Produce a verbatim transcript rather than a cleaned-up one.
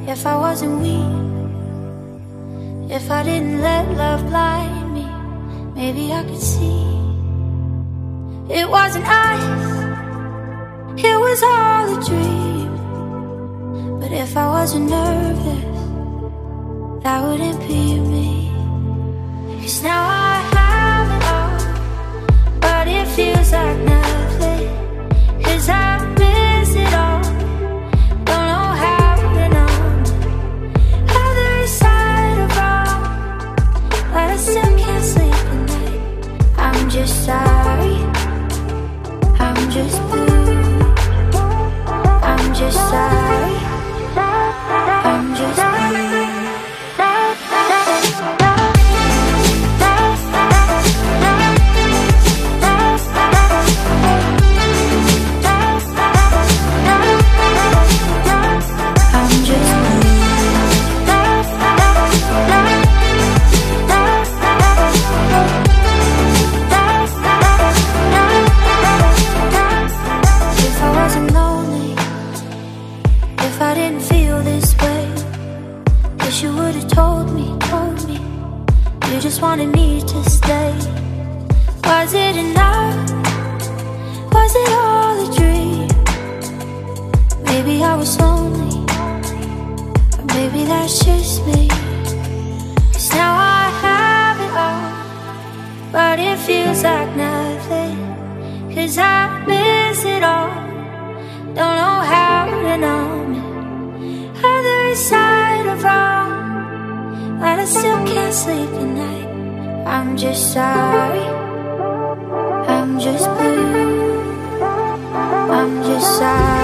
if I wasn't weak, if I didn't let love blind me, maybe I could see. It wasn't us, it was all a dream. But if I wasn't nervous, that wouldn't be me. 'Cause now I have it all, but it feels like nothing. 'Cause I miss it all, don't know how to know. Other side of all, but I still can't sleep at night. I'm just sorry, I'm just blue. I'm just sorry, I'm just blue. You would have told me, told me you just wanted me to stay. Was it enough? Was it all a dream? Maybe I was lonely, or maybe that's just me. 'Cause now I have it all, but it feels like nothing. 'Cause I miss it all, don't know how to numb it. Other side of all, but I still can't sleep at night. I'm just sorry, I'm just blue. I'm just sorry.